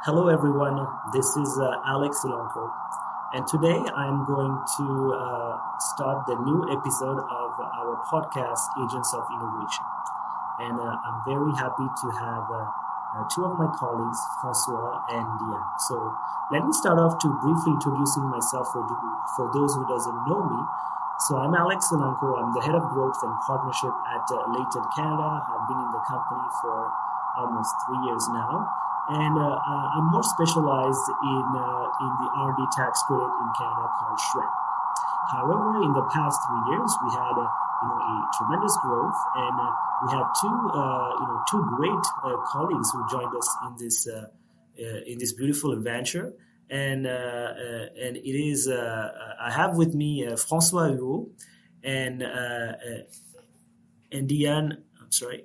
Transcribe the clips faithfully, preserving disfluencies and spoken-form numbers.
Hello, everyone. This is uh, Alex Solanco, and today I'm going to uh, start the new episode of our podcast, Agents of Innovation. And uh, I'm very happy to have uh, uh, two of my colleagues, Francois and Diane. So let me start off to briefly introducing myself for, for those who doesn't know me. So I'm Alex Solanco. I'm the head of growth and partnership at uh, Layton Canada. I've been in the company for almost three years now. And uh, uh, I'm more specialized in uh, in the R and D tax credit in Canada called SHRED. However, in the past three years, we had uh, you know a tremendous growth, and uh, we had two uh, you know two great uh, colleagues who joined us in this uh, uh, in this beautiful adventure. And uh, uh, and it is uh, I have with me uh, François Huot and uh, uh, and Diane. I'm sorry,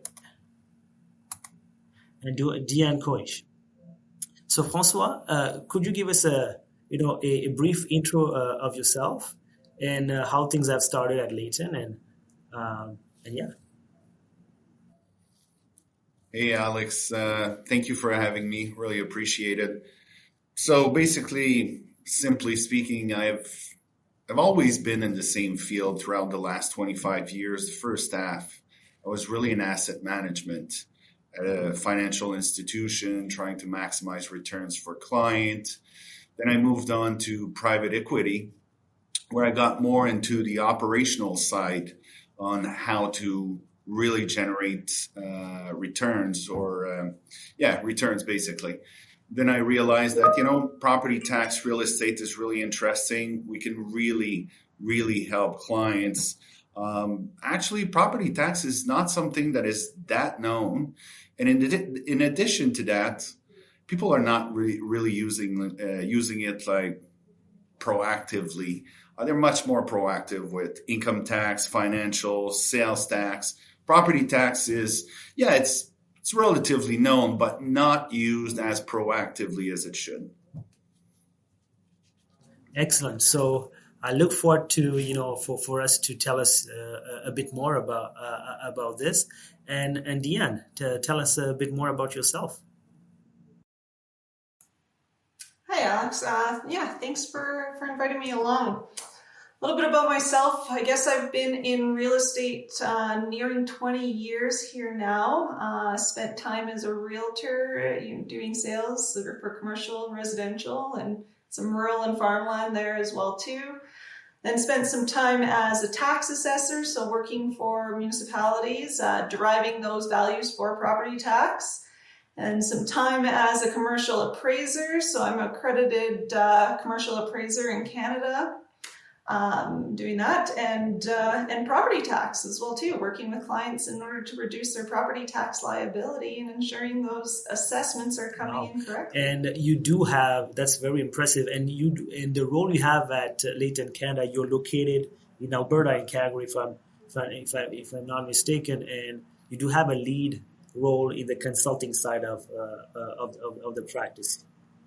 and Diane Koish. So, Francois, uh, could you give us a you know a, a brief intro uh, of yourself and uh, how things have started at Layton and um, and yeah. Hey, Alex. Uh, thank you for having me. Really appreciate it. So, basically, simply speaking, I've I've always been in the same field throughout the last twenty-five years. The first half, I was really in asset management at a financial institution, trying to maximize returns for client. Then I moved on to private equity, where I got more into the operational side on how to really generate uh, returns or, um, yeah, returns basically. Then I realized that, you know, property tax real estate is really interesting. We can really, really help clients. Um, actually, property tax is not something that is that known. And in, in addition to that, people are not really, really using uh, using it like proactively. Uh, they're much more proactive with income tax, financial, sales tax. Property tax is, yeah, it's it's relatively known, but not used as proactively as it should. Excellent. So I look forward to you know for, for us to tell us uh, a bit more about uh, about this, and and Diane, to tell us a bit more about yourself. Hi, Alex. Uh, yeah, thanks for for inviting me along. A little bit about myself. I guess I've been in real estate uh, nearing twenty years here now. Uh, spent time as a realtor, you know, doing sales for commercial and residential, and some rural and farmland there as well too. Then spent some time as a tax assessor, so working for municipalities, uh, deriving those values for property tax. And some time as a commercial appraiser, so I'm an accredited uh, commercial appraiser in Canada, um, doing that, and uh, and property tax as well too, working with clients in order to reduce their property tax liability and ensuring those assessments are coming wow. in correctly. And you do have, that's very impressive. And you, in the role you have at Layton Canada, you're located in Alberta, in Calgary, if I'm if, I, if, I, if I'm not mistaken, and you do have a lead role in the consulting side of uh, uh, of, of of the practice.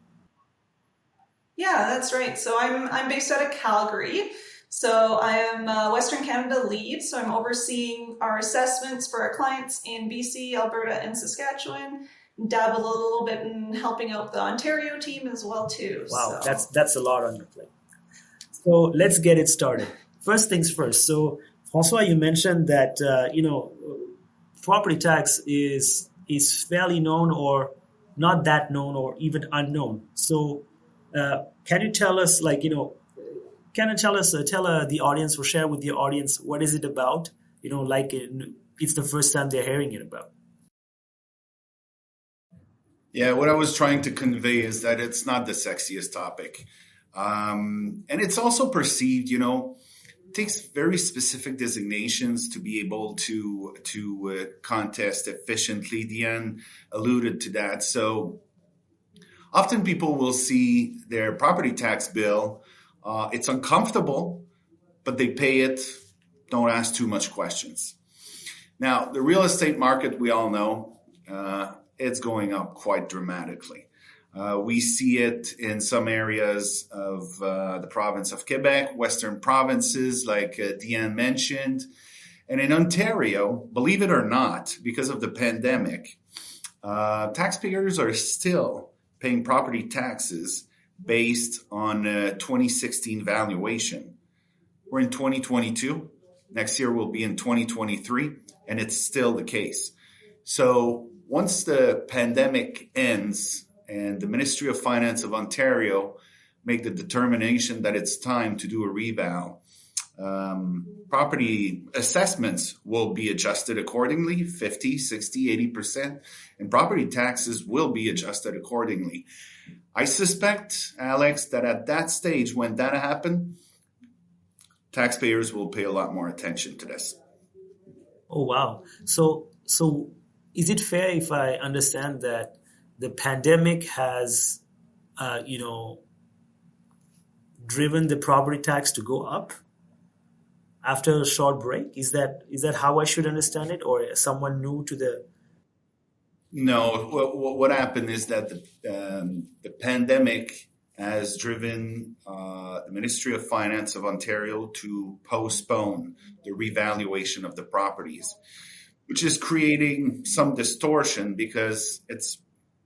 Yeah, that's right. So I'm I'm based out of Calgary. So I am a Western Canada lead. So I'm overseeing our assessments for our clients in B C, Alberta, and Saskatchewan. Dabble a little bit in helping out the Ontario team as well too. Wow, so. that's that's a lot on your plate. So let's get it started. First things first. So Francois, you mentioned that uh, you know property tax is is fairly known or not that known or even unknown. So uh, can you tell us, like, you know, can you tell us, uh, tell uh, the audience or share with the audience what is it about? You know, like it, it's the first time they're hearing it about. Yeah, what I was trying to convey is that it's not the sexiest topic. Um, and it's also perceived, you know, takes very specific designations to be able to to uh, contest efficiently. Diane alluded to that. So often people will see their property tax bill. Uh, it's uncomfortable, but they pay it. Don't ask too much questions. Now, the real estate market, we all know, uh, it's going up quite dramatically. Uh, we see it in some areas of uh, the province of Quebec, western provinces like uh, Diane mentioned. And in Ontario, believe it or not, because of the pandemic, uh, taxpayers are still paying property taxes based on a twenty sixteen valuation. We're in twenty twenty-two. Next year we'll be in twenty twenty-three, and it's still the case. So once the pandemic ends and the Ministry of Finance of Ontario make the determination that it's time to do a reval, um, property assessments will be adjusted accordingly, fifty, sixty, eighty percent, and property taxes will be adjusted accordingly. I suspect, Alex, that at that stage when that happened, taxpayers will pay a lot more attention to this. Oh, wow. So, so is it fair if I understand that the pandemic has, uh, you know, driven the property tax to go up after a short break? Is that is that how I should understand it, or someone new to the? No. What, what happened is that the um, the pandemic has driven uh, the Ministry of Finance of Ontario to postpone the revaluation of the properties, which is creating some distortion because it's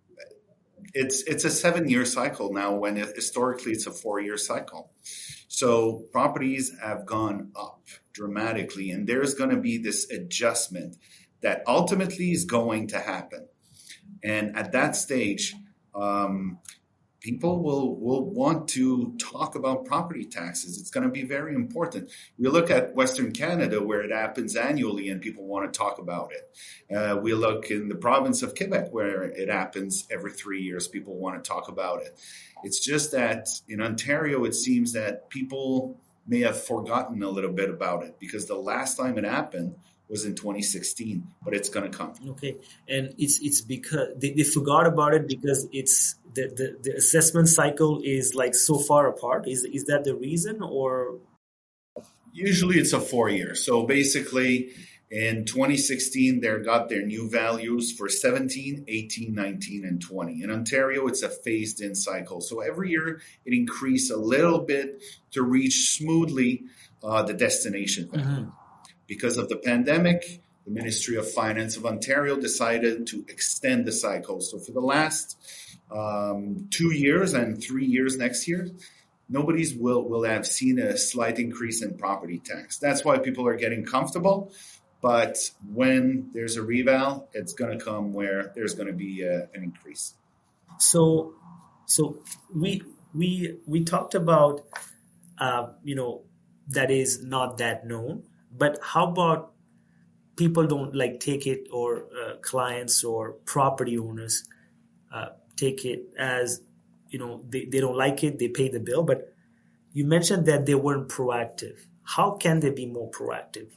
it's it's a seven-year cycle now when it, historically it's a four-year cycle. So properties have gone up dramatically, and there's going to be this adjustment that ultimately is going to happen. And at that stage, um, people will, will want to talk about property taxes. It's going to be very important. We look at Western Canada where it happens annually and people want to talk about it. Uh, we look in the province of Quebec where it happens every three years. People want to talk about it. It's just that in Ontario, it seems that people may have forgotten a little bit about it because the last time it happened was in twenty sixteen, but it's going to come. Okay, and it's it's because they, they forgot about it because it's the, the, the assessment cycle is like so far apart. Is is that the reason, or? Usually it's a four year. So basically in twenty sixteen, they got their new values for seventeen, eighteen, nineteen, and twenty. In Ontario, it's a phased in cycle. So every year it increased a little bit to reach smoothly uh, the destination value. Mm-hmm. Because of the pandemic, the Ministry of Finance of Ontario decided to extend the cycle. So for the last um, two years and three years next year, nobody's will, will have seen a slight increase in property tax. That's why people are getting comfortable. But when there's a reval, it's going to come where there's going to be a, an increase. So, so we we we talked about, uh, you know, that is not that known. But how about people don't like take it, or uh, clients or property owners uh, take it as, you know, they, they don't like it, they pay the bill. But you mentioned that they weren't proactive. How can they be more proactive?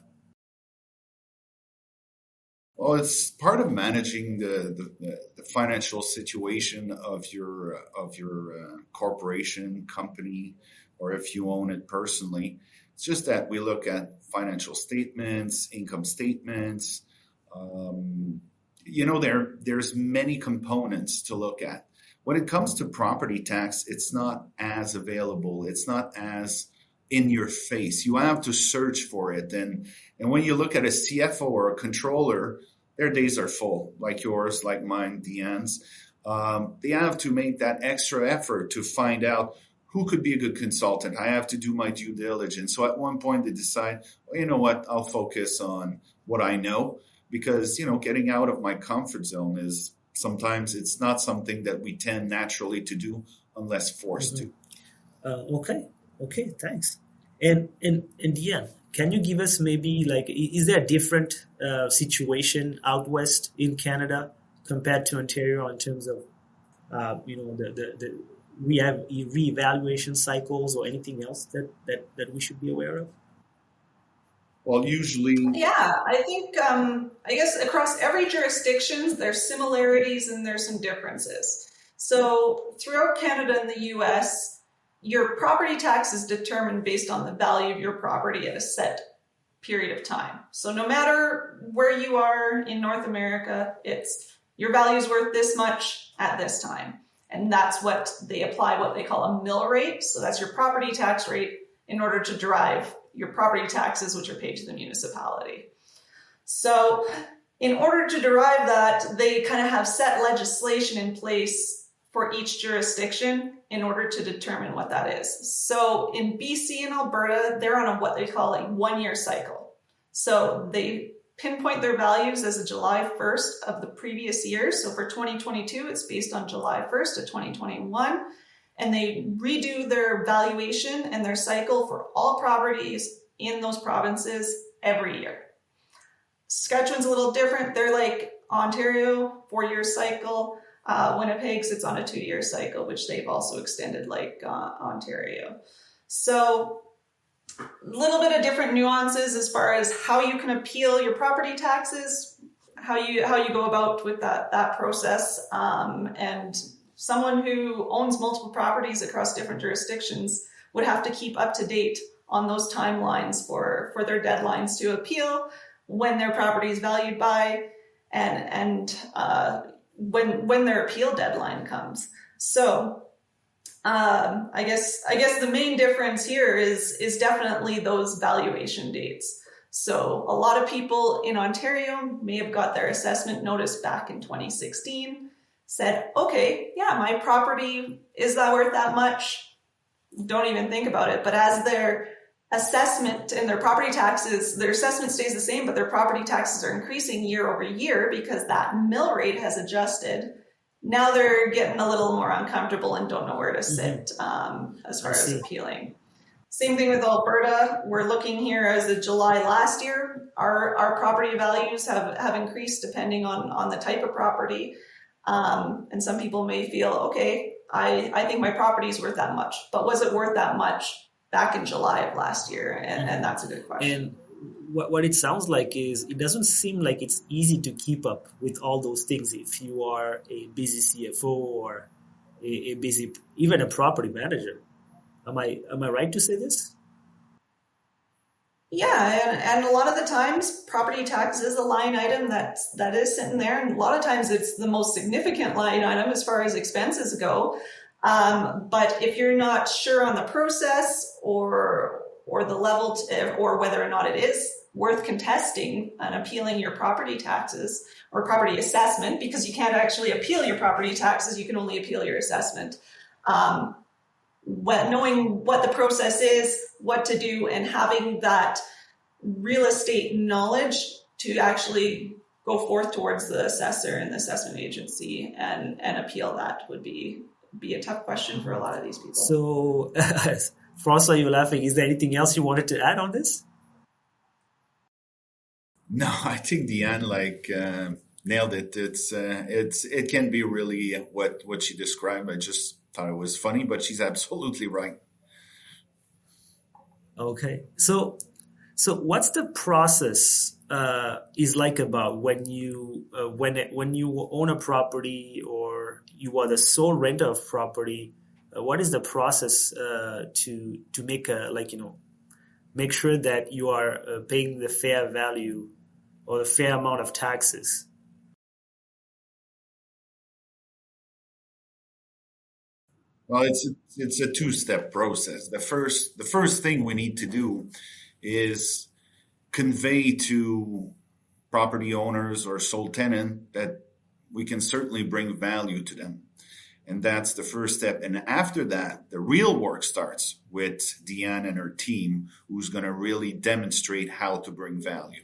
Well, it's part of managing the, the, the financial situation of your of your uh, corporation, company, or if you own it personally. It's just that we look at financial statements, income statements. Um, you know, there there's many components to look at. When it comes to property tax, it's not as available. It's not as in your face. You have to search for it. And, and when you look at a C F O or a controller, their days are full, like yours, like mine, Deanne's. Um, they have to make that extra effort to find out who could be a good consultant. I have to do my due diligence. So at one point they decide, well, you know what, I'll focus on what I know, because, you know, getting out of my comfort zone is sometimes it's not something that we tend naturally to do unless forced mm-hmm. to. Uh, okay. Okay. Thanks. And, and, and Diane, can you give us maybe like, is there a different uh, situation out west in Canada compared to Ontario in terms of, uh, you know, the, the, the we have reevaluation cycles or anything else that, that, that we should be aware of? Well, usually... Yeah, I think, um, I guess across every jurisdiction, there's similarities and there's some differences. So throughout Canada and the U S, your property tax is determined based on the value of your property at a set period of time. So no matter where you are in North America, it's your value is worth this much at this time. And that's what they apply, what they call a mill rate. So that's your property tax rate in order to derive your property taxes, which are paid to the municipality. So in order to derive that, they kind of have set legislation in place for each jurisdiction in order to determine what that is. So in B C and Alberta, they're on a what they call a one-year cycle. So they pinpoint their values as of July first of the previous year. So for twenty twenty-two, it's based on July first of twenty twenty-one. And they redo their valuation and their cycle for all properties in those provinces every year. Saskatchewan's a little different. They're like Ontario, four-year cycle. Uh, Winnipeg's, it's on a two-year cycle, which they've also extended like uh, Ontario. So a little bit of different nuances as far as how you can appeal your property taxes, how you how you go about with that, that process. Um, and someone who owns multiple properties across different jurisdictions would have to keep up to date on those timelines for, for their deadlines to appeal, when their property is valued by, and and uh, when when their appeal deadline comes. So um, I guess I guess the main difference here is is definitely those valuation dates. So a lot of people in Ontario may have got their assessment notice back in twenty sixteen, said, okay, yeah, my property, is that worth that much? Don't even think about it. But as their assessment and their property taxes, their assessment stays the same, but their property taxes are increasing year over year because that mill rate has adjusted. Now they're getting a little more uncomfortable and don't know where to sit um, as far as appealing. Same thing with Alberta. We're looking here as of July last year. Our our property values have, have increased depending on, on the type of property. Um, and some people may feel, okay, I, I think my property is worth that much, but was it worth that much back in July of last year? And, and that's a good question. And what, what it sounds like is it doesn't seem like it's easy to keep up with all those things if you are a busy C F O or a, a busy, even a property manager. Am I am I right to say this? Yeah, and, and a lot of the times property tax is a line item that's, that is sitting there. And a lot of times it's the most significant line item as far as expenses go. Um, but if you're not sure on the process or or the level to, or whether or not it is worth contesting and appealing your property taxes or property assessment, because you can't actually appeal your property taxes, you can only appeal your assessment. Um, what, knowing what the process is, what to do, and having that real estate knowledge to actually go forth towards the assessor and the assessment agency and, and appeal that would be be a tough question for a lot of these people. So, François, you're laughing. Is there anything else you wanted to add on this? No, I think Deanne like uh, nailed it. It's uh, it's it can be really what what she described. I just thought it was funny, but she's absolutely right. Okay, so so what's the process uh, is like about when you uh, when it, when you own a property or you are the sole renter of property? Uh, what is the process uh, to to make a like you know make sure that you are uh, paying the fair value or the fair amount of taxes? Well, it's a, it's a two-step process. The first the first thing we need to do is convey to property owners or sole tenant that we can certainly bring value to them. And that's the first step. And after that, the real work starts with Deanne and her team, who's going to really demonstrate how to bring value.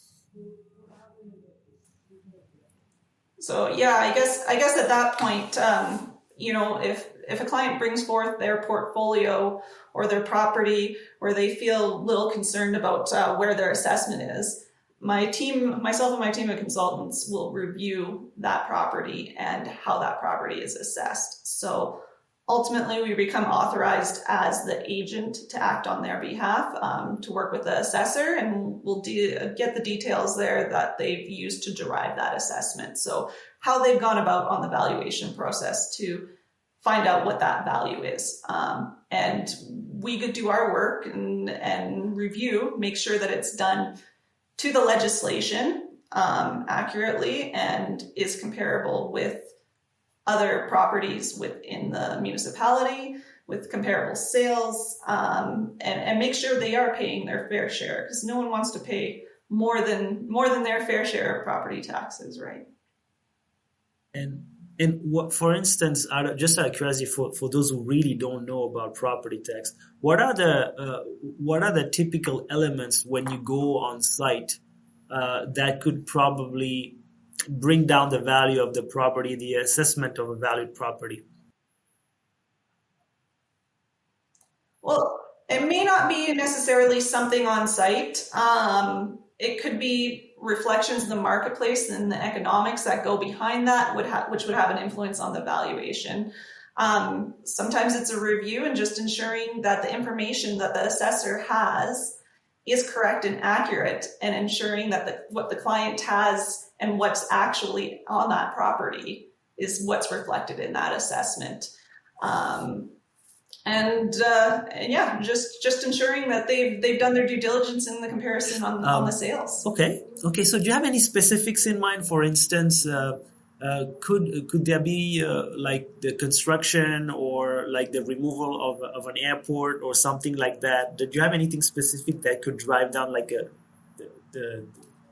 So yeah, I guess I guess at that point, um, you know, if if a client brings forth their portfolio or their property where they feel a little concerned about uh, where their assessment is, my team, myself and my team of consultants will review that property and how that property is assessed. So ultimately, we become authorized as the agent to act on their behalf, um, to work with the assessor, and we'll de- get the details there that they've used to derive that assessment. So how they've gone about on the valuation process to find out what that value is. Um, and we could do our work and, and review, make sure that it's done to the legislation um, accurately and is comparable with other properties within the municipality, with comparable sales, um, and, and make sure they are paying their fair share, because no one wants to pay more than more than their fair share of property taxes, right? And And what, for instance, out of, just out of curiosity, for, for those who really don't know about property tax, what are the uh, what are the typical elements when you go on site uh, that could probably bring down the value of the property, the assessment of a valued property? Well, it may not be necessarily something on site. Um, it could be reflections in the marketplace and the economics that go behind that, would ha- which would have an influence on the valuation. Um, sometimes it's a review and just ensuring that the information that the assessor has is correct and accurate, and ensuring that the, what the client has and what's actually on that property is what's reflected in that assessment. Um, And, uh, and yeah, just just ensuring that they've they've done their due diligence in the comparison on um, on the sales. Okay, okay. So do you have any specifics in mind? For instance, uh, uh, could could there be uh, like the construction or like the removal of of an airport or something like that? Do you have anything specific that could drive down like a the, the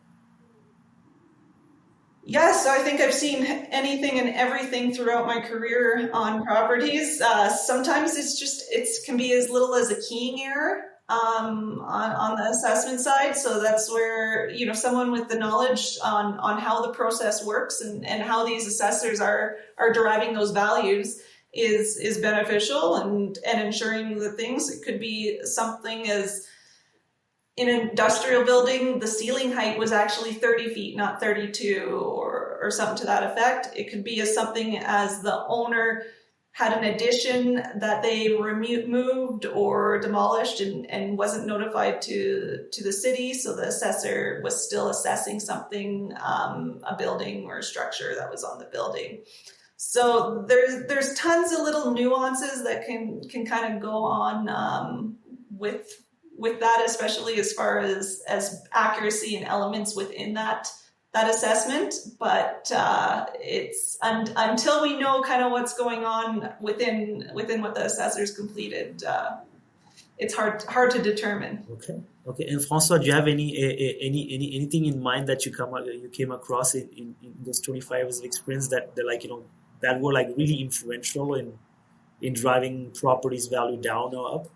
Yes, so I think I've seen anything and everything throughout my career on properties. Uh, sometimes it's just, it can be as little as a keying error um, on, on the assessment side. So that's where, you know, someone with the knowledge on, on how the process works and, and how these assessors are, are deriving those values is, is beneficial, and, and ensuring the things. It could be something as, in an industrial building, the ceiling height was actually thirty feet, not thirty-two, or, or something to that effect. It could be as something as the owner had an addition that they removed or demolished and, and wasn't notified to, to the city. So the assessor was still assessing something, um, a building or a structure that was on the building. So there's, there's tons of little nuances that can, can kind of go on um, with with that, especially as far as, as accuracy and elements within that, that assessment. But uh, it's un, until we know kind of what's going on within, within what the assessor's completed, uh, it's hard, hard to determine. Okay. Okay. And François, do you have any, any, any, anything in mind that you come, you came across in, in, in those twenty-five years of experience that they're like, you know, that were like really influential in, in driving properties value down or up?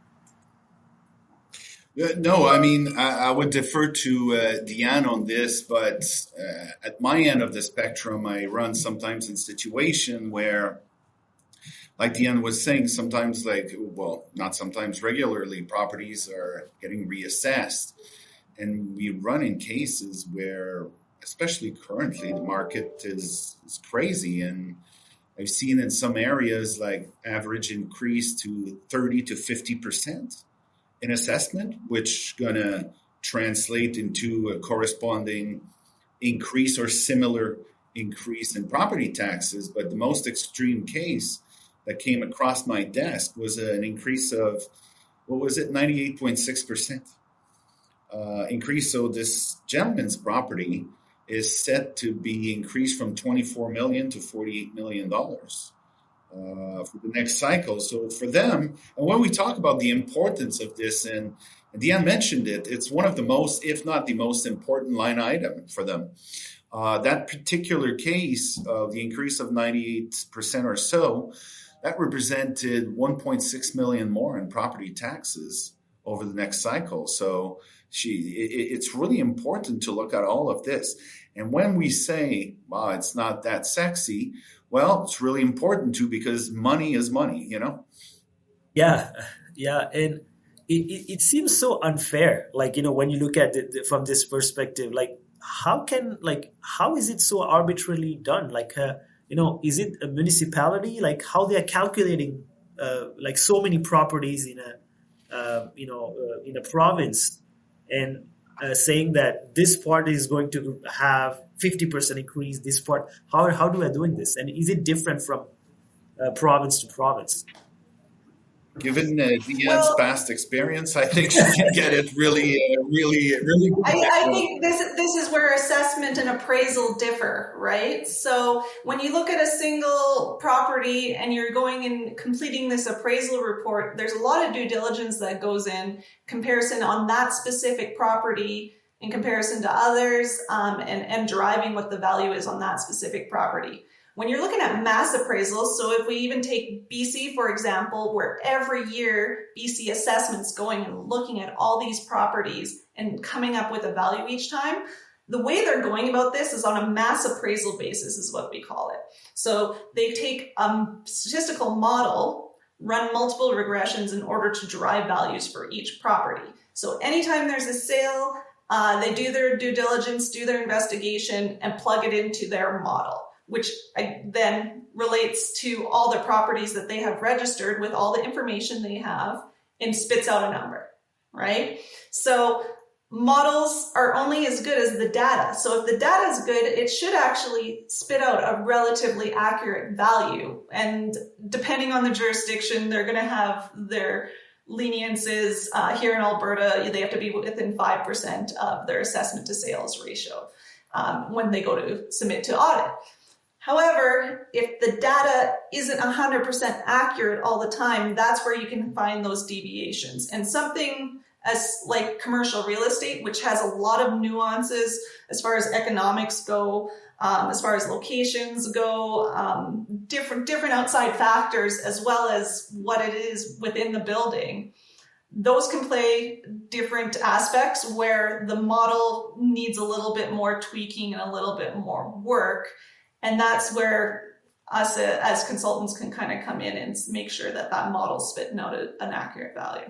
Uh, No, I mean, I, I would defer to uh, Diane on this, but uh, at my end of the spectrum, I run sometimes in situation where, like Diane was saying, sometimes like, well, not sometimes, regularly, properties are getting reassessed. And we run in cases where, especially currently, the market is, is crazy. And I've seen in some areas like average increase to thirty to fifty percent. In assessment, which gonna translate into a corresponding increase or similar increase in property taxes. But the most extreme case that came across my desk was an increase of, what was it, ninety-eight point six percent uh, increase. So this gentleman's property is set to be increased from twenty-four million dollars to forty-eight million dollars. Uh, for the next cycle. So for them, and when we talk about the importance of this, and, and Diane mentioned it, it's one of the most, if not the most important line item for them. Uh, that particular case of the increase of ninety-eight percent or so, that represented one point six million more in property taxes over the next cycle. So she, it, it's really important to look at all of this. And when we say, wow, it's not that sexy, well, it's really important too, because money is money, you know? Yeah, yeah. And it, it, it seems so unfair. Like, you know, when you look at it from this perspective, like, how can, like, how is it so arbitrarily done? Like, uh, you know, is it a municipality? Like, how they are calculating, uh, like, so many properties in a, uh, you know, uh, in a province, and uh, saying that this part is going to have fifty percent increase, this part, how how do I doing this? And is it different from uh, province to province? Given uh, Diane's well, past experience, I think she can get it really, uh, really, really good. I, I think this this is where assessment and appraisal differ, right? So when you look at a single property and you're going and completing this appraisal report, there's a lot of due diligence that goes in comparison on that specific property in comparison to others, um, and, and deriving what the value is on that specific property. When you're looking at mass appraisals, so if we even take B C, for example, where every year B C Assessment's going and looking at all these properties and coming up with a value each time, the way they're going about this is on a mass appraisal basis is what we call it. So they take a statistical model, run multiple regressions in order to derive values for each property. So anytime there's a sale, uh, they do their due diligence, do their investigation, and plug it into their model, which then relates to all the properties that they have registered with all the information they have and spits out a number, right? So models are only as good as the data. So if the data is good, it should actually spit out a relatively accurate value. And depending on the jurisdiction, they're going to have their leniences. Uh, here in Alberta, they have to be within five percent of their assessment to sales ratio um, when they go to submit to audit. However, if the data isn't one hundred percent accurate all the time, that's where you can find those deviations. And something as like commercial real estate, which has a lot of nuances as far as economics go, um, as far as locations go, um, different different outside factors, as well as what it is within the building. Those can play different aspects where the model needs a little bit more tweaking and a little bit more work. And that's where us uh, as consultants can kind of come in and make sure that that model's spitting out a, an accurate value.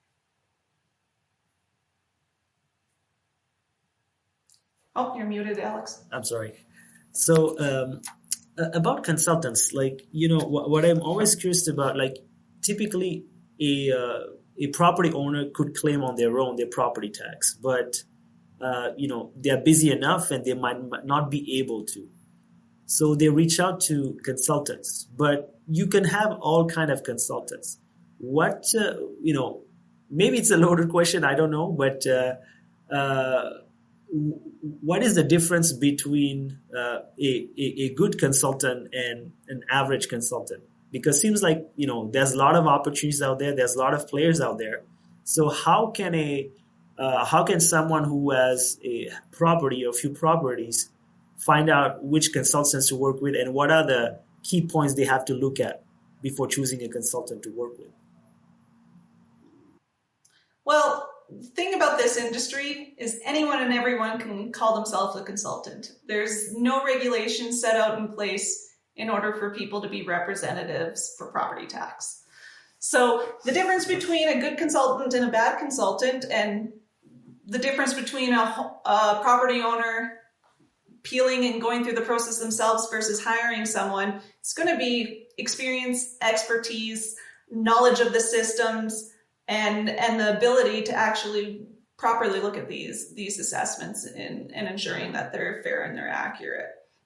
Oh, you're muted, Alex. I'm sorry. So um, about consultants, like, you know, what, what I'm always curious about, like, typically a uh, a property owner could claim on their own their property tax, but, uh, you know, they're busy enough and they might not be able to. So they reach out to consultants, but you can have all kind of consultants. What, uh, you know, maybe it's a loaded question, I don't know, but uh, uh, what is the difference between uh, a, a, a good consultant and an average consultant? Because it seems like, you know, there's a lot of opportunities out there. There's a lot of players out there. So how can a uh, how can someone who has a property or a few properties find out which consultants to work with and what are the key points they have to look at before choosing a consultant to work with? Well, the thing about this industry is anyone and everyone can call themselves a consultant. There's no regulation set out in place in order for people to be representatives for property tax. So the difference between a good consultant and a bad consultant, and the difference between a, a property owner peeling and going through the process themselves versus hiring someone, it's going to be experience, expertise, knowledge of the systems, and and the ability to actually properly look at these these assessments and, and ensuring that they're fair and they're accurate.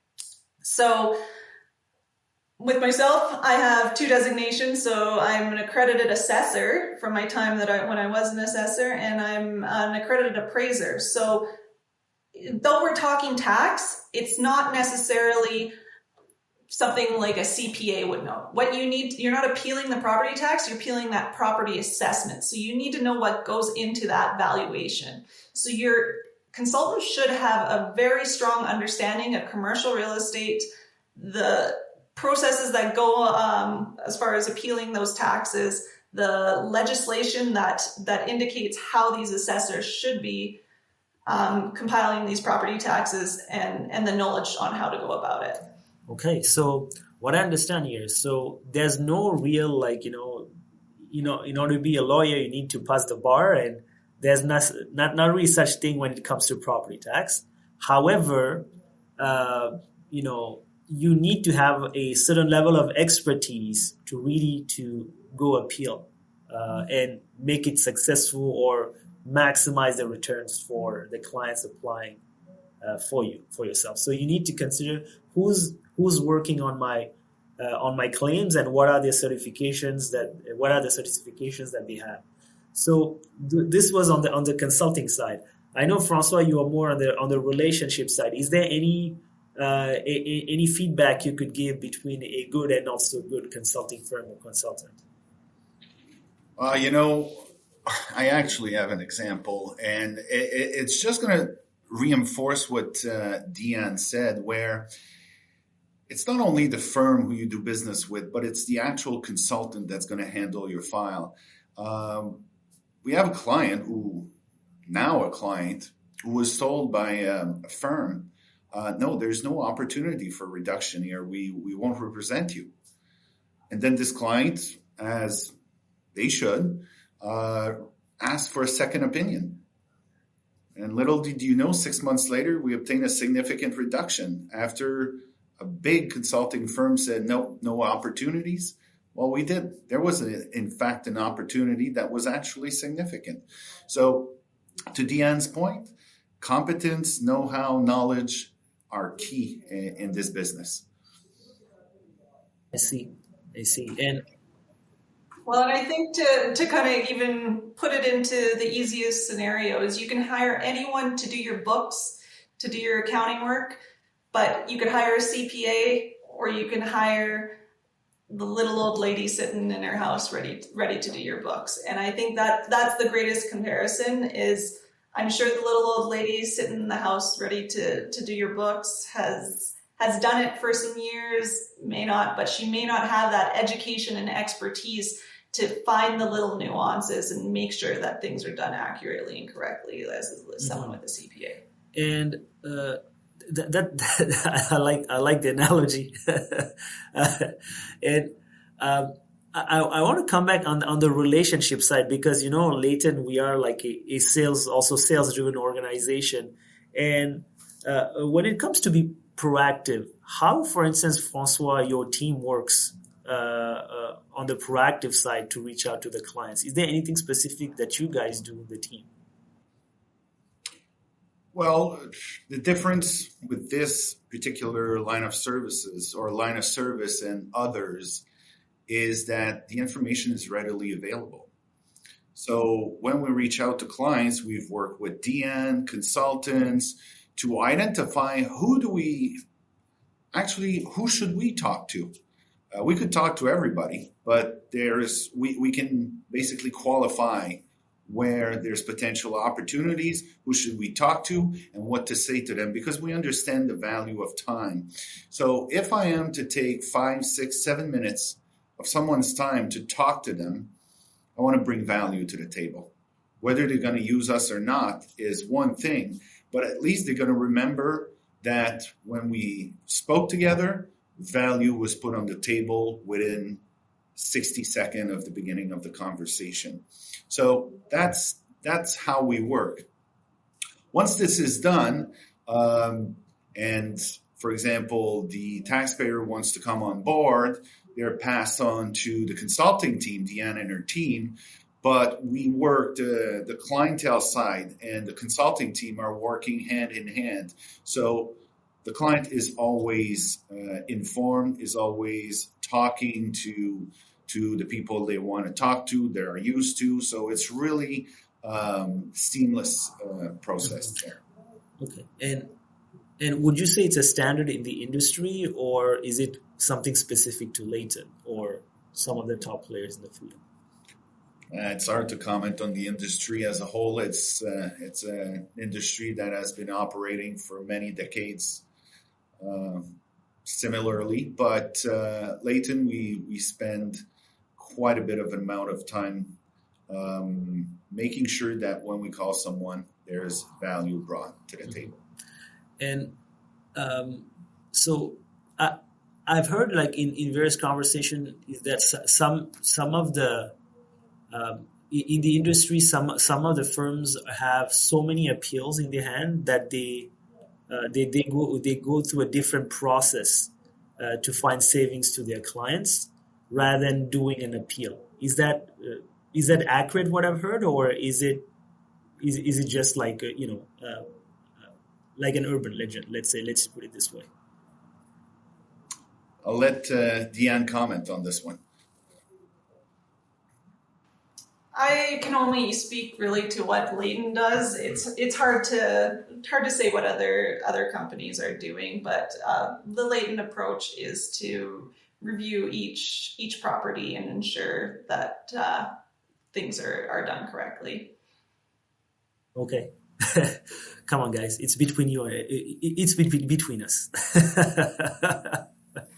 So with myself, I have two designations. So I'm an accredited assessor from my time that I when I was an assessor, and I'm an accredited appraiser. So though we're talking tax, it's not necessarily something like a C P A would know. What you need, you're not appealing the property tax, you're appealing that property assessment. So you need to know what goes into that valuation. So your consultant should have a very strong understanding of commercial real estate, the processes that go um, as far as appealing those taxes, the legislation that, that indicates how these assessors should be um, compiling these property taxes, and, and the knowledge on how to go about it. Okay, so what I understand here, so there's no real, like, you know, you know, in order to be a lawyer, you need to pass the bar, and there's not not, not really such thing when it comes to property tax. However, uh, you know, you need to have a certain level of expertise to really to go appeal uh, and make it successful or maximize the returns for the clients applying uh, for you, for yourself. So you need to consider who's who's working on my uh, on my claims and what are their certifications that what are the certifications that they have. So th- this was on the on the consulting side. I know, Francois, you are more on the on the relationship side. Is there any uh, a, a, any feedback you could give between a good and not so good consulting firm or consultant? Uh, you know, I actually have an example, and it, it's just going to reinforce what uh, Deanne said, where it's not only the firm who you do business with, but it's the actual consultant that's going to handle your file. Um, we have a client who, now a client, who was told by um, a firm, uh, no, there's no opportunity for reduction here. We, we won't represent you. And then this client, as they should, uh, asked for a second opinion. And little did you know, six months later, we obtained a significant reduction after a big consulting firm said, no, no opportunities. Well, we did. There was, a, in fact, an opportunity that was actually significant. So to Deanne's point, competence, know-how, knowledge are key in, in this business. I see. I see. And well, and I think to, to kind of even put it into the easiest scenario is you can hire anyone to do your books, to do your accounting work, but you could hire a C P A or you can hire the little old lady sitting in her house ready ready to do your books. And I think that that's the greatest comparison is I'm sure the little old lady sitting in the house ready to, to do your books has has done it for some years, may not, but she may not have that education and expertise to find the little nuances and make sure that things are done accurately and correctly as, as someone with a C P A. And uh, that, that, that I like I like the analogy. uh, and um, I, I want to come back on on the relationship side because you know, Layton, we are like a, a sales also sales driven organization, and uh, when it comes to be proactive, how, for instance, Francois, your team works uh, uh, on the proactive side to reach out to the clients? Is there anything specific that you guys do in the team? Well, the difference with this particular line of services or line of service and others is that the information is readily available. So when we reach out to clients, we've worked with Deanne, consultants, to identify who do we actually, who should we talk to? Uh, we could talk to everybody, but there's we, we can basically qualify where there's potential opportunities, who should we talk to, and what to say to them, because we understand the value of time. So if I am to take five, six, seven minutes of someone's time to talk to them, I want to bring value to the table. Whether they're going to use us or not is one thing, but at least they're going to remember that when we spoke together, value was put on the table within sixty seconds of the beginning of the conversation. So that's that's how we work. Once this is done, um, and for example, the taxpayer wants to come on board, they're passed on to the consulting team, Deanne and her team. But we work the, the clientele side and the consulting team are working hand in hand. So the client is always uh, informed, is always talking to to the people they want to talk to, they are used to. So it's really um, seamless uh, process there. Okay. And and would you say it's a standard in the industry, or is it something specific to Layton or some of the top players in the field? Uh, it's hard to comment on the industry as a whole. It's uh, it's an industry that has been operating for many decades uh, similarly. But uh, Layton, we, we spend quite a bit of an amount of time um, making sure that when we call someone, there's value brought to the table. And um, so I, I've heard like in, in various conversations is that some some of the Um, in the industry, some some of the firms have so many appeals in their hand that they uh, they they go they go through a different process uh, to find savings to their clients rather than doing an appeal. Is that uh, is that accurate? What I've heard, or is it is is it just like a, you know uh, uh, like an urban legend? Let's say let's put it this way. I'll let uh, Deanne comment on this one. I can only speak really to what Layton does. It's it's hard to it's hard to say what other other companies are doing, but uh, the Layton approach is to review each each property and ensure that uh, things are, are done correctly. Okay, come on, guys! It's between you. It's between between us.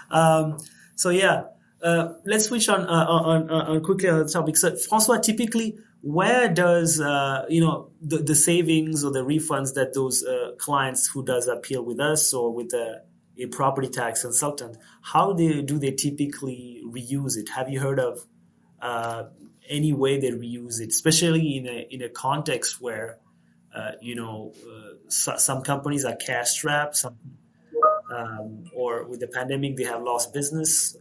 Um, so yeah, uh, let's switch on, uh, on, on, on quickly on the topic. So Francois, typically, where does, uh, you know, the, the savings or the refunds that those uh, clients who does appeal with us or with a, a property tax consultant, how they, do they typically reuse it? Have you heard of uh, any way they reuse it, especially in a in a context where uh, you know uh, so, some companies are cash strapped, some um, or with the pandemic they have lost business.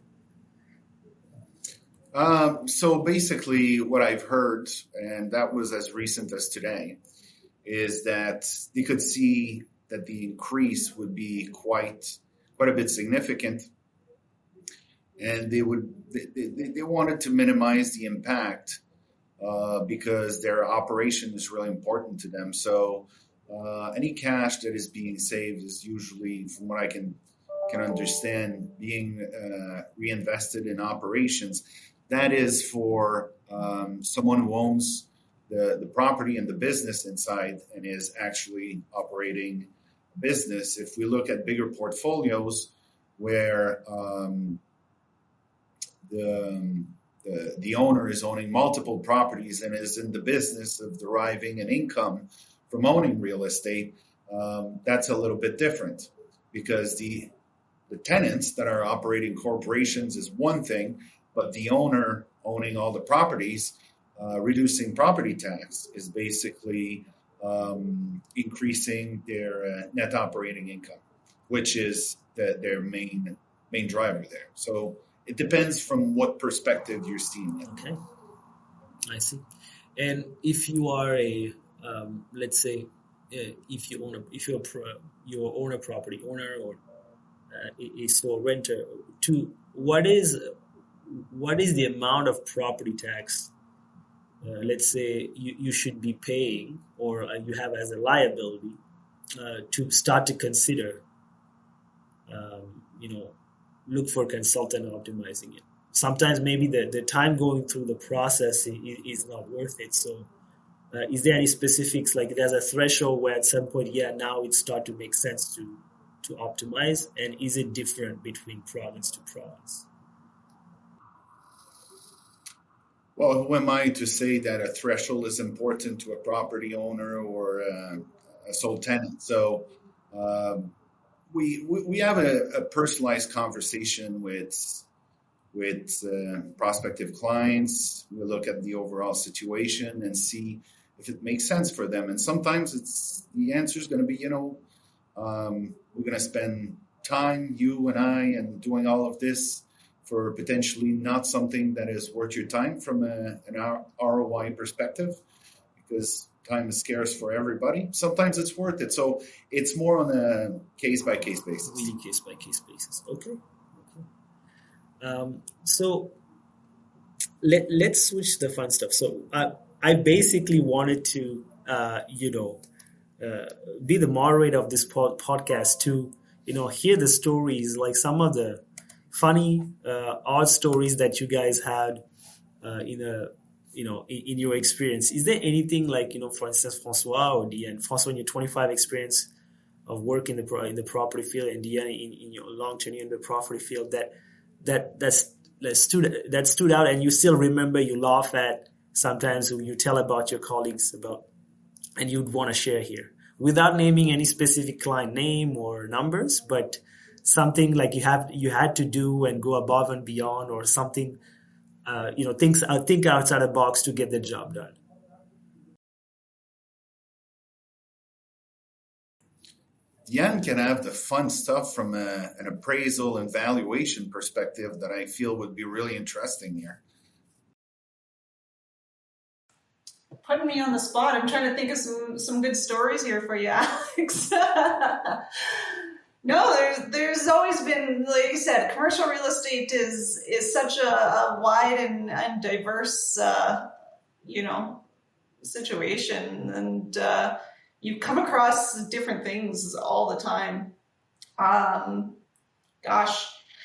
Um, so basically, what I've heard, and that was as recent as today, is that they could see that the increase would be quite quite a bit significant, and they would they, they, they wanted to minimize the impact uh, because their operation is really important to them. So uh, any cash that is being saved is usually, from what I can can understand, being uh, reinvested in operations. That is for um, someone who owns the, the property and the business inside and is actually operating a business. If we look at bigger portfolios where um, the, the the owner is owning multiple properties and is in the business of deriving an income from owning real estate, um, that's a little bit different, because the the tenants that are operating corporations is one thing, but the owner owning all the properties, uh, reducing property tax is basically um, increasing their uh, net operating income, which is the, their main main driver there. So it depends from what perspective you're seeing it. Okay, I see. And if you are a, um, let's say, uh, if you own a, if you're a pro, you own a property owner or uh, a, a store renter, to what is what is the amount of property tax, uh, let's say, you, you should be paying or uh, you have as a liability uh, to start to consider, um, you know, look for a consultant optimizing it. Sometimes maybe the, the time going through the process is, is not worth it. So uh, is there any specifics, like there's a threshold where at some point, yeah, now it start to make sense to, to optimize? And is it different between province to province? Well, who am I to say that a threshold is important to a property owner or a, a sole tenant? So um, we, we we have a, a personalized conversation with with uh, prospective clients. We look at the overall situation and see if it makes sense for them. And sometimes it's the answer is going to be, you know, um, we're going to spend time, you and I, and doing all of this for potentially not something that is worth your time from a, an R O I perspective, because time is scarce for everybody. Sometimes it's worth it. So it's more on a case-by-case basis. Really case-by-case basis. Okay. okay. Um, so let, let's switch the fun stuff. So uh, I basically wanted to, uh, you know, uh, be the moderator of this pod- podcast to, you know, hear the stories, like some of the funny, uh, odd stories that you guys had uh, in a, you know, in, in your experience. Is there anything like, you know, for instance, Francois or Diane, Francois, in your twenty-five experience of work in the pro, in the property field, and Diane in, in your long tenure in the property field, that that that's, that stood that stood out, and you still remember, you laugh at sometimes, when you tell about your colleagues about, and you'd want to share here, without naming any specific client name or numbers, but something like you have you had to do and go above and beyond, or something, uh, you know, things uh, think outside the box to get the job done. Jan can have the fun stuff from a, an appraisal and valuation perspective that I feel would be really interesting here. Putting me on the spot. I'm trying to think of some some good stories here for you, Alex. No, there's there's always been, like you said, commercial real estate is is such a, a wide and, and diverse, uh, you know, situation, and uh, you come across different things all the time. Um, gosh,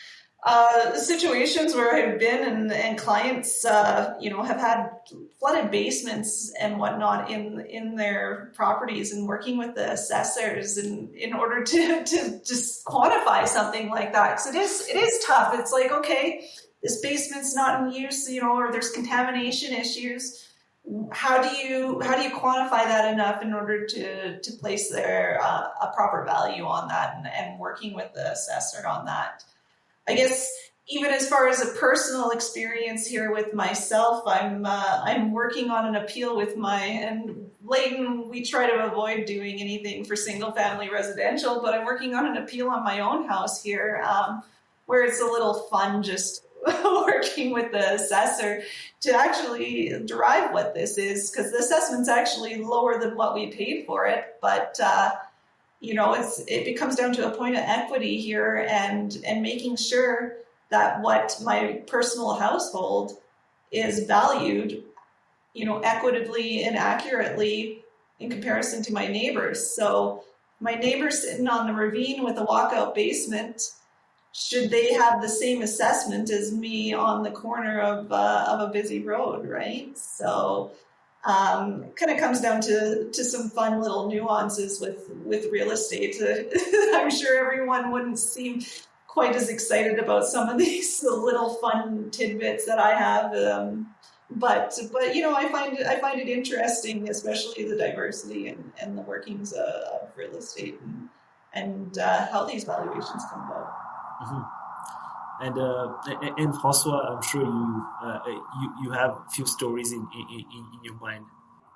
uh, situations where I've been and, and clients, uh, you know, have had flooded basements and whatnot in in their properties, and working with the assessors in, in order to, to just quantify something like that. Because it is, it is tough. It's like, okay, this basement's not in use, you know, or there's contamination issues. How do you how do you quantify that enough in order to, to place their uh, a proper value on that, and, and working with the assessor on that? I guess even as far as a personal experience here with myself, I'm uh, I'm working on an appeal with my, and Layton, we try to avoid doing anything for single family residential, but I'm working on an appeal on my own house here, um, where it's a little fun just working with the assessor to actually derive what this is, because the assessment's actually lower than what we paid for it, but uh, you know, it's it becomes down to a point of equity here, and and making sure that what my personal household is valued, you know, equitably and accurately in comparison to my neighbors. So my neighbors sitting on the ravine with a walkout basement, should they have the same assessment as me on the corner of uh, of a busy road, right? So um, it kind of comes down to, to some fun little nuances with, with real estate. I'm sure everyone wouldn't seem quite as excited about some of these little fun tidbits that I have. Um, but, but, you know, I find it, I find it interesting, especially the diversity and, and the workings uh, of real estate, and, and uh, how these valuations come about. Mm-hmm. And uh, and François, I'm sure you uh, you you have a few stories in in, in your mind.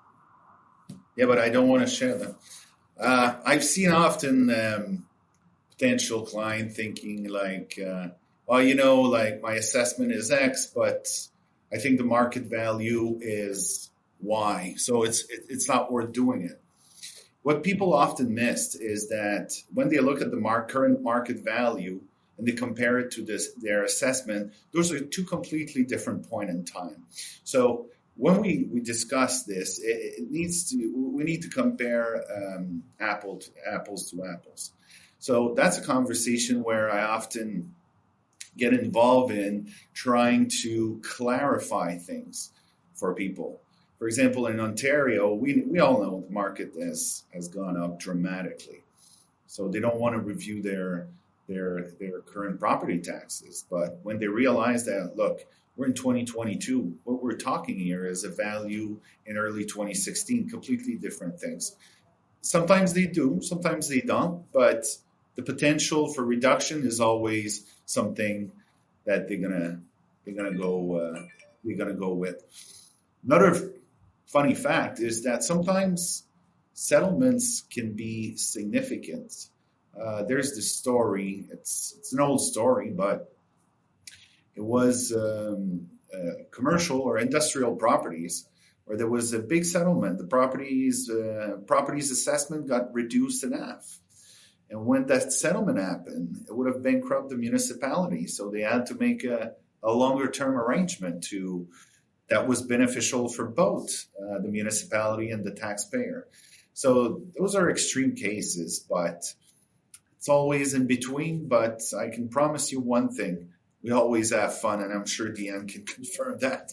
Yeah, but I don't want to share them. Uh, I've seen often um, potential client thinking like, uh, well, you know, like my assessment is X, but I think the market value is Y, so it's it, it's not worth doing it. What people often miss is that when they look at the mar- current market value and they compare it to this their assessment, those are two completely different points in time. So when we, we discuss this, it, it needs to we need to compare um, apple to, apples to apples. So that's a conversation where I often get involved in trying to clarify things for people. For example, in Ontario, we we all know the market has has gone up dramatically. So they don't want to review their their their current property taxes. But when they realize that, look, we're in twenty twenty-two, what we're talking here is a value in early twenty sixteen, completely different things. Sometimes they do, sometimes they don't, but the potential for reduction is always something that they're gonna they're gonna go uh, they're gonna go with. Another funny fact is that sometimes settlements can be significant. Uh, there's this story. It's it's an old story, but it was um, uh, commercial or industrial properties where there was a big settlement. The properties uh, properties assessment got reduced in half. And when that settlement happened, it would have bankrupted the municipality. So they had to make a, a longer term arrangement to that was beneficial for both uh, the municipality and the taxpayer. So those are extreme cases, but it's always in between. But I can promise you one thing. We always have fun, and I'm sure Deanne can confirm that.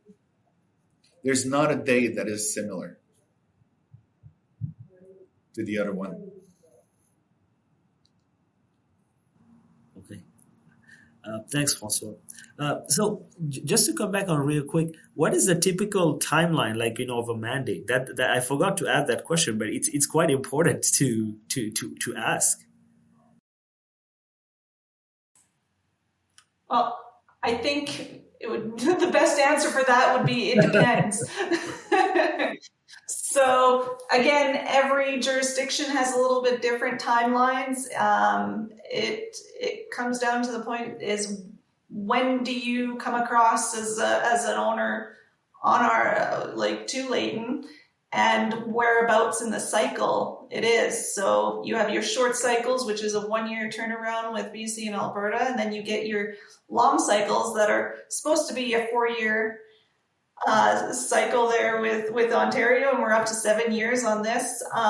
There's not a day that is similar to the other one. Okay. Uh, thanks, François. Uh, so j- just to come back on real quick, what is the typical timeline, like, you know, of a mandate? That that I forgot to ask that question, but it's it's quite important to to to to ask. Well, I think it would the best answer for that would be it depends. So again, every jurisdiction has a little bit different timelines. Um, it it comes down to the point is when do you come across as a, as an owner on our uh, like to Layton, and whereabouts in the cycle it is. So you have your short cycles, which is a one-year turnaround with B C and Alberta, and then you get your long cycles that are supposed to be a four-year uh, cycle there with, with Ontario, and we're up to seven years on this. Um,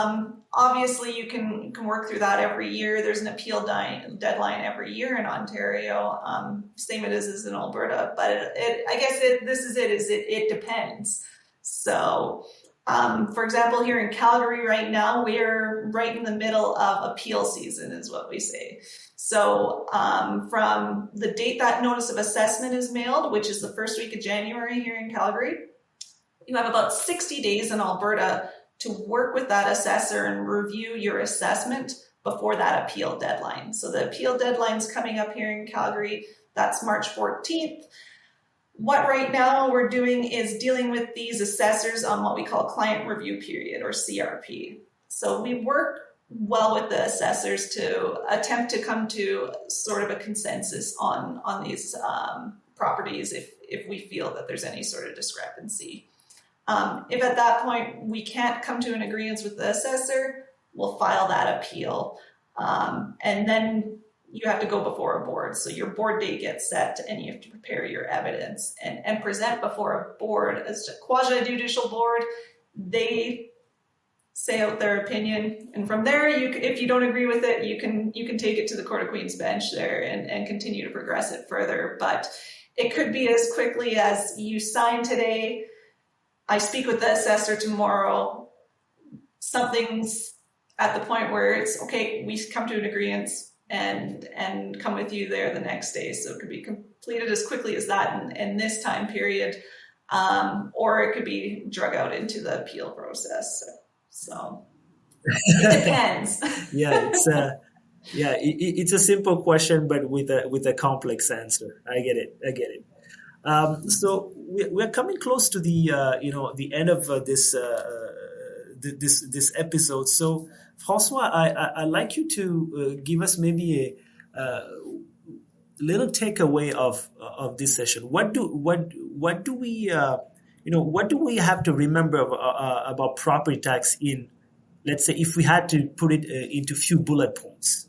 obviously, you can you can work through that every year. There's an appeal di- deadline every year in Ontario, um, same it is as in Alberta. But it, it, I guess it, this is it. Is it? It depends. So, um, for example, here in Calgary right now, we're right in the middle of appeal season, is what we say. So, um, from the date that notice of assessment is mailed, which is the first week of January here in Calgary, you have about sixty days in Alberta to work with that assessor and review your assessment before that appeal deadline. So the appeal deadline's coming up here in Calgary. That's March fourteenth. What right now we're doing is dealing with these assessors on what we call client review period, or C R P. So we work well with the assessors to attempt to come to sort of a consensus on, on these um, properties if, if we feel that there's any sort of discrepancy. Um, if at that point we can't come to an agreement with the assessor, we'll file that appeal. Um, and then you have to go before a board. So your board date gets set and you have to prepare your evidence and, and present before a board. As a quasi-judicial board, they say out their opinion. And from there, you, if you don't agree with it, you can you can take it to the Court of Queen's Bench there and, and continue to progress it further. But it could be as quickly as you sign today, I speak with the assessor tomorrow, something's at the point where it's, okay, we come to an agreement and and come with you there the next day. So it could be completed as quickly as that in, in this time period, um, or it could be drug out into the appeal process. So it depends. yeah, it's a, yeah, it, it's a simple question, but with a with a complex answer. I get it. I get it. Um, so we, we're coming close to the uh, you know the end of uh, this uh, this this episode. So François, I I I'd like you to uh, give us maybe a uh, little takeaway of of this session. What do what what do we uh, you know what do we have to remember of, uh, about property tax in, let's say, if we had to put it uh, into few bullet points?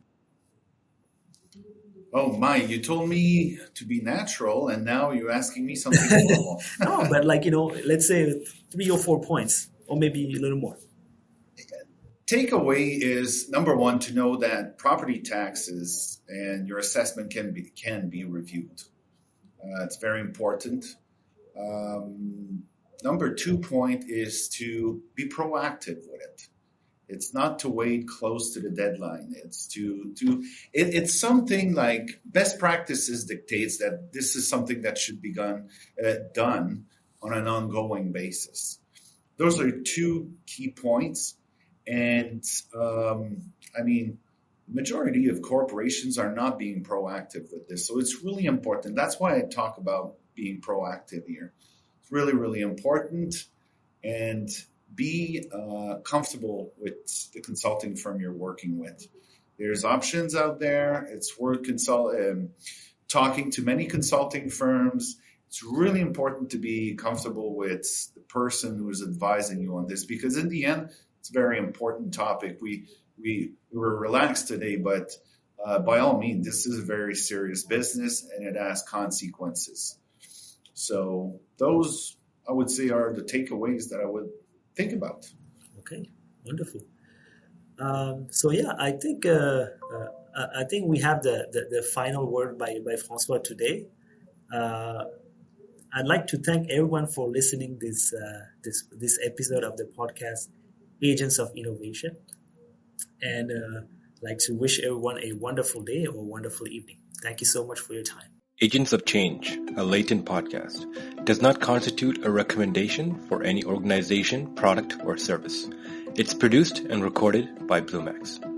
Oh my, you told me to be natural and now you're asking me something normal. No, but like, you know, let's say three or four points or maybe a little more. Takeaway is, number one, to know that property taxes and your assessment can be can be reviewed. Uh, it's very important. Um, number two point is to be proactive with it. It's not to wait close to the deadline. It's to to it, it's something like best practices dictates that this is something that should be done uh, done on an ongoing basis. Those are two key points. And um, I mean, majority of corporations are not being proactive with this. So it's really important. That's why I talk about being proactive here. It's really, really important. And be uh, comfortable with the consulting firm you're working with. There's options out there. It's worth consult um, talking to many consulting firms. It's really important to be comfortable with the person who is advising you on this, because in the end, it's a very important topic. We we, we were relaxed today, but uh, by all means, this is a very serious business and it has consequences. So those, I would say, are the takeaways that I would think about. Okay, wonderful. Um, so yeah, I think uh, uh, I think we have the, the, the final word by, by François today. Uh, I'd like to thank everyone for listening this uh, this this episode of the podcast Agents of Innovation, and uh, I'd like to wish everyone a wonderful day or a wonderful evening. Thank you so much for your time. Agents of Change, a Latent podcast, does not constitute a recommendation for any organization, product, or service. It's produced and recorded by Bluemax.